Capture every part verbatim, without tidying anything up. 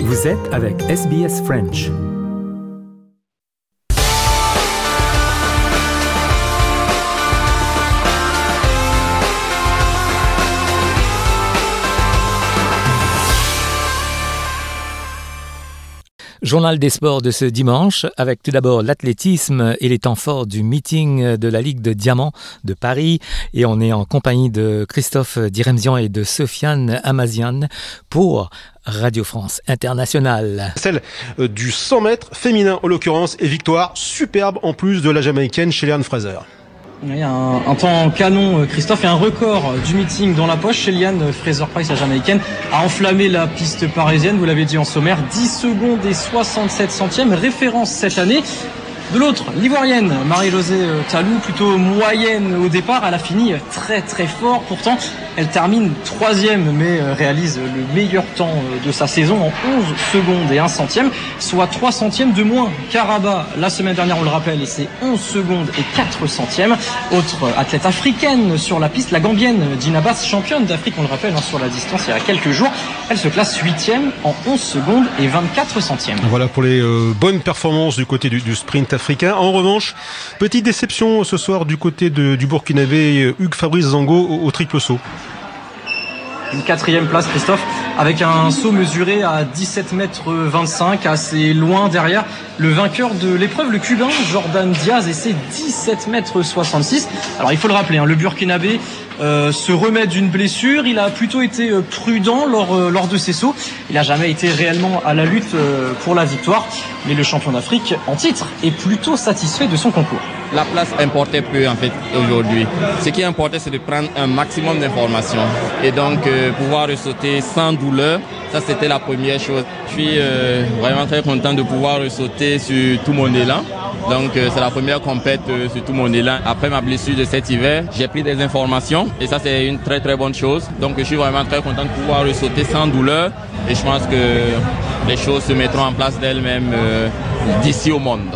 Vous êtes avec S B S French. Journal des sports de ce dimanche, avec tout d'abord l'athlétisme et les temps forts du meeting de la Ligue de Diamant de Paris. Et on est en compagnie de Christophe Diremzian et de Sofiane Amazian pour Radio France Internationale. Celle du cent mètres féminin en l'occurrence, et victoire superbe en plus de la Jamaïcaine Shelly-Ann Fraser. Il y a un, un temps canon, Christophe, et un record du meeting dans la poche. Shelly-Ann Fraser-Pryce, la Jamaïcaine, a enflammé la piste parisienne, vous l'avez dit en sommaire, dix secondes et soixante-sept centièmes, référence cette année. De l'autre, l'Ivoirienne Marie-Josée Talou, plutôt moyenne au départ, elle a fini très très fort. Pourtant, elle termine troisième, mais réalise le meilleur temps de sa saison en onze secondes et un centième, soit trois centièmes de moins qu'Araba la semaine dernière, on le rappelle, et c'est onze secondes et quatre centièmes. Autre athlète africaine sur la piste, la Gambienne Gina Bass, championne d'Afrique, on le rappelle, hein, sur la distance il y a quelques jours. Elle se classe huitième en onze secondes et vingt-quatre centièmes. Voilà pour les euh, bonnes performances du côté du, du sprint africain. En revanche, petite déception ce soir du côté de, du Burkinabé Hugues Fabrice Zango au, au triple saut. Une quatrième place, Christophe, avec un saut mesuré à dix-sept mètres vingt-cinq, assez loin derrière le vainqueur de l'épreuve, le Cubain Jordan Diaz, et c'est dix-sept mètres soixante-six. Alors il faut le rappeler, hein, le Burkinabé euh, se remet d'une blessure. Il a plutôt été euh, prudent lors, euh, lors de ses sauts. Il n'a jamais été réellement à la lutte euh, pour la victoire. Mais le champion d'Afrique en titre est plutôt satisfait de son concours. La place importait peu en fait aujourd'hui. Ce qui importait, c'est de prendre un maximum d'informations et donc euh, pouvoir sauter sans douleur. Ça, c'était la première chose. Je suis euh, vraiment très content de pouvoir sauter sur tout mon élan. Donc euh, c'est la première compète euh, sur tout mon élan. Après ma blessure de cet hiver, j'ai pris des informations et ça, c'est une très très bonne chose. Donc je suis vraiment très content de pouvoir sauter sans douleur et je pense que les choses se mettront en place d'elles-mêmes euh, d'ici au monde.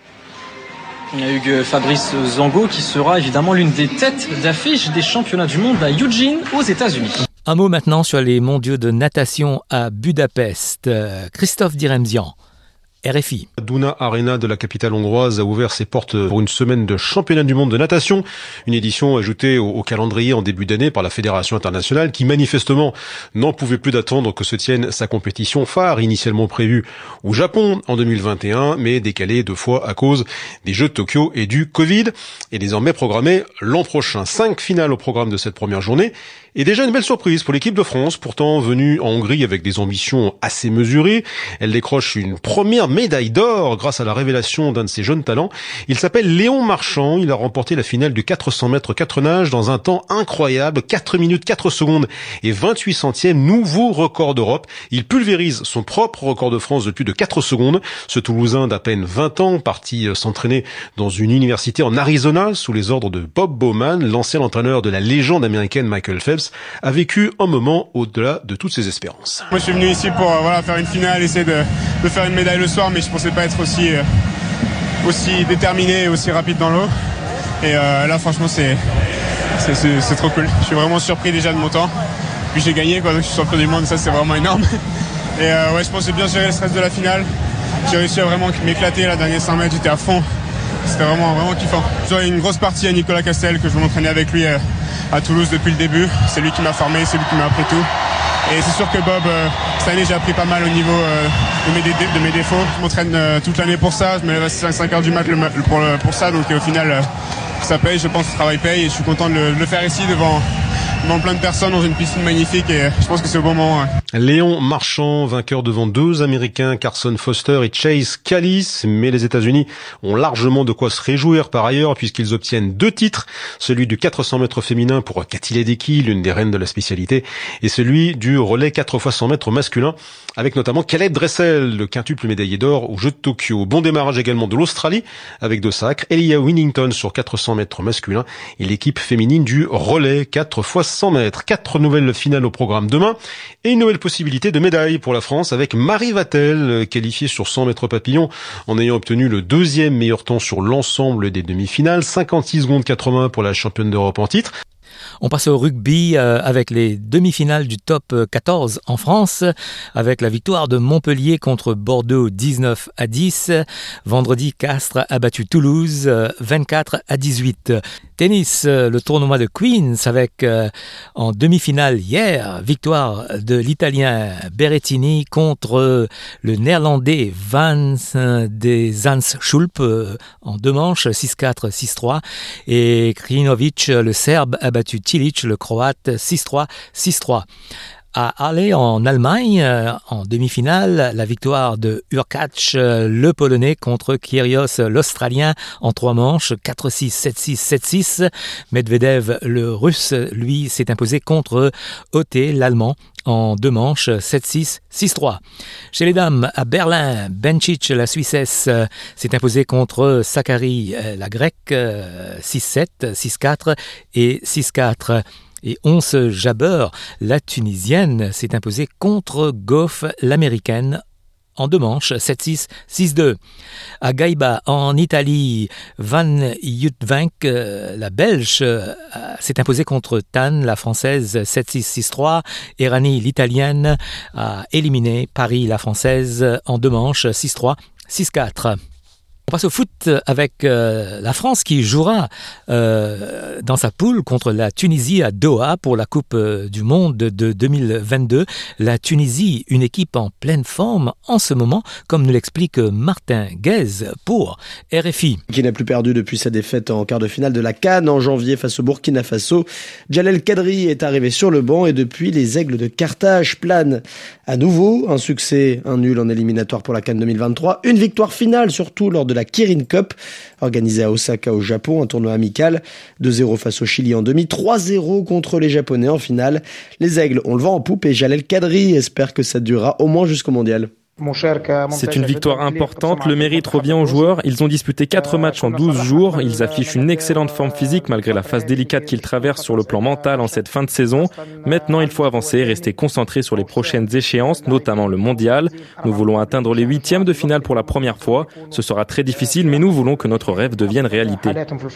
Il y a Hugues Fabrice Zango qui sera évidemment l'une des têtes d'affiche des championnats du monde à Eugene aux États-Unis. Un mot maintenant sur les mondiaux de natation à Budapest. Christophe Diremzian, R F I. Duna Arena de la capitale hongroise a ouvert ses portes pour une semaine de championnat du monde de natation. Une édition ajoutée au, au calendrier en début d'année par la Fédération internationale qui manifestement n'en pouvait plus d'attendre que se tienne sa compétition phare, initialement prévue au Japon en deux mille vingt et un, mais décalée deux fois à cause des Jeux de Tokyo et du Covid, et désormais programmée l'an prochain. Cinq finales au programme de cette première journée. Et déjà une belle surprise pour l'équipe de France, pourtant venue en Hongrie avec des ambitions assez mesurées. Elle décroche une première médaille d'or grâce à la révélation d'un de ses jeunes talents. Il s'appelle Léon Marchand. Il a remporté la finale du quatre cents mètres quatre nages dans un temps incroyable, quatre minutes quatre secondes et vingt-huit centièmes, nouveau record d'Europe. Il pulvérise son propre record de France de plus de quatre secondes. Ce Toulousain d'à peine vingt ans, parti s'entraîner dans une université en Arizona sous les ordres de Bob Bowman, l'ancien entraîneur de la légende américaine Michael Phelps, a vécu un moment au-delà de toutes ses espérances. Moi je suis venu ici pour euh, voilà, faire une finale, essayer de, de faire une médaille le soir, mais je pensais pas être aussi, euh, aussi déterminé et aussi rapide dans l'eau. Et euh, là franchement c'est, c'est, c'est, c'est trop cool. Je suis vraiment surpris déjà de mon temps. Puis j'ai gagné, quoi, donc je suis champion du monde, ça c'est vraiment énorme. Et euh, ouais, je pense que j'ai bien géré le stress de la finale. J'ai réussi à vraiment m'éclater, la dernière cent mètres j'étais à fond. C'était vraiment, vraiment kiffant. J'aurais une grosse partie à Nicolas Castel, que je vais m'entraîner avec lui à Toulouse depuis le début. C'est lui qui m'a formé, c'est lui qui m'a appris tout. Et c'est sûr que Bob, euh, cette année j'ai appris pas mal au niveau euh, de, mes dé- de mes défauts. Je m'entraîne euh, toute l'année pour ça, je me lève à cinq heures du mat le, pour, le, pour ça. Donc au final, euh, ça paye, je pense que le travail paye. Et je suis content de le, de le faire ici devant... devant plein de personnes dans une piscine magnifique et je pense que c'est au bon moment. Ouais. Léon Marchand, vainqueur devant deux Américains, Carson Foster et Chase Callis, mais les États-Unis ont largement de quoi se réjouir par ailleurs puisqu'ils obtiennent deux titres, celui du quatre cents mètres féminin pour Cathy Ledecky, l'une des reines de la spécialité, et celui du relais quatre fois cent mètres masculin avec notamment Caleb Dressel, le quintuple médaillé d'or aux Jeux de Tokyo. Bon démarrage également de l'Australie avec deux sacres, Elia Winnington sur quatre cents mètres masculin et l'équipe féminine du relais quatre fois cent mètres. Quatre nouvelles finales au programme demain et une nouvelle possibilité de médaille pour la France avec Marie Vatel, qualifiée sur cent mètres papillon en ayant obtenu le deuxième meilleur temps sur l'ensemble des demi-finales, cinquante-six secondes quatre-vingts pour la championne d'Europe en titre. On passe au rugby euh, avec les demi-finales du top quatorze en France, avec la victoire de Montpellier contre Bordeaux dix-neuf à dix. Vendredi, Castres a battu Toulouse euh, vingt-quatre à dix-huit. Tennis, euh, le tournoi de Queens avec euh, en demi-finale hier, victoire de l'Italien Berrettini contre euh, le Néerlandais Van de Zandschulp euh, en deux manches, six quatre, six trois. Et Krinovic, le Serbe, a battu Cilic, le Croate, six trois, six trois. À Halle, en Allemagne, euh, en demi-finale, la victoire de Hurkacz, euh, le Polonais, contre Kyrgios, l'Australien, en trois manches, quatre six, sept six, sept six. Medvedev, le Russe, lui, s'est imposé contre Otte, l'Allemand, en deux manches, sept six, six trois. Chez les dames, à Berlin, Bencic, la Suissesse, euh, s'est imposée contre Sakkari, euh, la Grecque, euh, six sept, six quatre et six quatre. Et Ons Jabeur, la Tunisienne, s'est imposée contre Goff, l'Américaine, en deux manches, sept six, six deux. À Gaïba, en Italie, Van Jutvenk, la Belge, s'est imposée contre Tan, la Française, sept six, six trois. Errani, l'Italienne, a éliminé Paris, la Française, en deux manches, six trois, six quatre. On passe au foot avec euh, la France qui jouera euh, dans sa poule contre la Tunisie à Doha pour la Coupe euh, du Monde de deux mille vingt-deux. La Tunisie, une équipe en pleine forme en ce moment, comme nous l'explique Martin Guez pour R F I. Qui n'a plus perdu depuis sa défaite en quart de finale de la CAN en janvier face au Burkina Faso. Djalel Kadri est arrivé sur le banc et depuis les Aigles de Carthage planent à nouveau. Un succès, un nul en éliminatoire pour la CAN deux mille vingt-trois. Une victoire finale surtout lors de la Kirin Cup, organisée à Osaka au Japon, un tournoi amical. deux zéro face au Chili en demi, trois zéro contre les Japonais en finale. Les Aigles ont le vent en poupe et Djalel Kadri espère que ça durera au moins jusqu'au mondial. C'est une victoire importante, le mérite revient aux joueurs. Ils ont disputé quatre matchs en douze jours. Ils affichent une excellente forme physique malgré la phase délicate qu'ils traversent sur le plan mental en cette fin de saison. Maintenant, il faut avancer et rester concentré sur les prochaines échéances, notamment le mondial. Nous voulons atteindre les huitièmes de finale pour la première fois. Ce sera très difficile, mais nous voulons que notre rêve devienne réalité.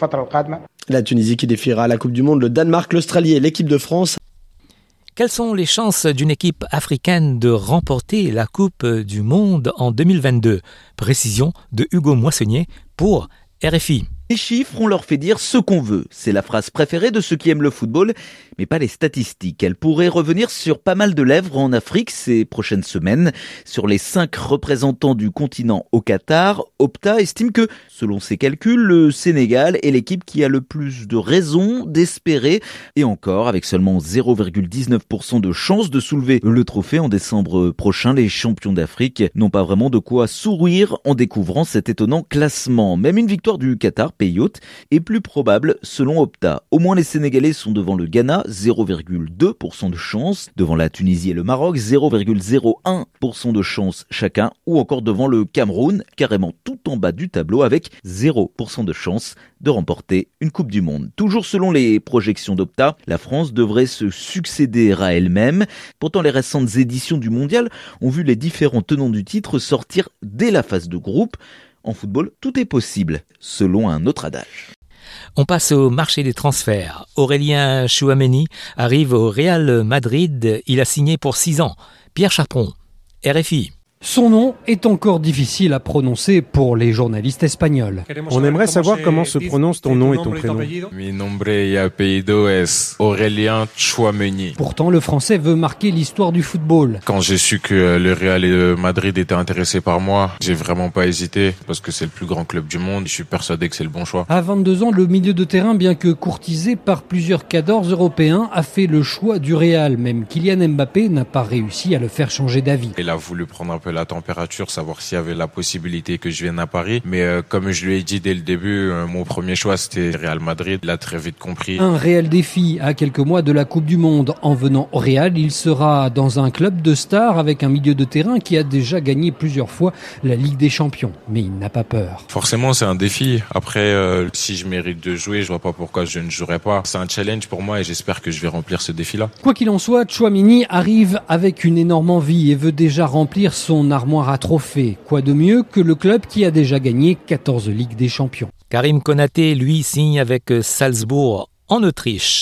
La Tunisie qui défiera à la Coupe du Monde le Danemark, l'Australie et l'équipe de France. Quelles sont les chances d'une équipe africaine de remporter la Coupe du Monde en deux mille vingt-deux? Précision de Hugo Moissonnier pour R F I. Les chiffres, on leur fait dire ce qu'on veut. C'est la phrase préférée de ceux qui aiment le football, mais pas les statistiques. Elles pourraient revenir sur pas mal de lèvres en Afrique ces prochaines semaines. Sur les cinq représentants du continent au Qatar, Opta estime que, selon ses calculs, le Sénégal est l'équipe qui a le plus de raisons d'espérer. Et encore, avec seulement zéro virgule dix-neuf pour cent de chances de soulever le trophée en décembre prochain, les champions d'Afrique n'ont pas vraiment de quoi sourire en découvrant cet étonnant classement. Même une victoire du Qatar, pays hôte, est plus probable selon Opta. Au moins les Sénégalais sont devant le Ghana, zéro virgule deux pour cent de chance, devant la Tunisie et le Maroc, zéro virgule zéro un pour cent de chance chacun, ou encore devant le Cameroun, carrément tout en bas du tableau avec zéro pour cent de chance de remporter une Coupe du Monde. Toujours selon les projections d'Opta, la France devrait se succéder à elle-même. Pourtant, les récentes éditions du Mondial ont vu les différents tenants du titre sortir dès la phase de groupe. En football, tout est possible, selon un autre adage. On passe au marché des transferts. Aurélien Chouameni arrive au Real Madrid. Il a signé pour six ans. Pierre Chaperon, R F I. Son nom est encore difficile à prononcer pour les journalistes espagnols. On aimerait savoir comment se prononce ton nom et ton prénom. Mi nombre y apellido es Aurélien Chouameni. Pourtant, le Français veut marquer l'histoire du football. Quand j'ai su que le Real Madrid était intéressé par moi, j'ai vraiment pas hésité parce que c'est le plus grand club du monde. Je suis persuadé que c'est le bon choix. À vingt-deux ans, le milieu de terrain, bien que courtisé par plusieurs cadors européens, a fait le choix du Real. Même Kylian Mbappé n'a pas réussi à le faire changer d'avis. Il a voulu prendre un peu la température, savoir s'il y avait la possibilité que je vienne à Paris. Mais euh, comme je lui ai dit dès le début, euh, mon premier choix c'était Real Madrid. Il a très vite compris. Un réel défi à quelques mois de la Coupe du Monde. En venant au Real, il sera dans un club de stars avec un milieu de terrain qui a déjà gagné plusieurs fois la Ligue des Champions. Mais il n'a pas peur. Forcément, c'est un défi. Après, euh, si je mérite de jouer, je vois pas pourquoi je ne jouerai pas. C'est un challenge pour moi et j'espère que je vais remplir ce défi-là. Quoi qu'il en soit, Chouameni arrive avec une énorme envie et veut déjà remplir son armoire à trophées. Quoi de mieux que le club qui a déjà gagné quatorze Ligues des Champions. Karim Konaté, lui, signe avec Salzbourg en Autriche.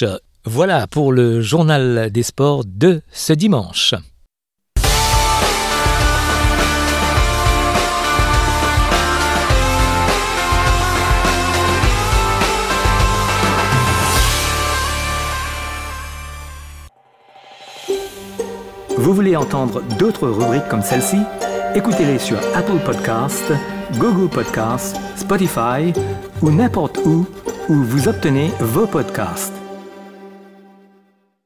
Voilà pour le journal des sports de ce dimanche. Vous voulez entendre d'autres rubriques comme celle-ci? Écoutez-les sur Apple Podcasts, Google Podcasts, Spotify ou n'importe où où vous obtenez vos podcasts.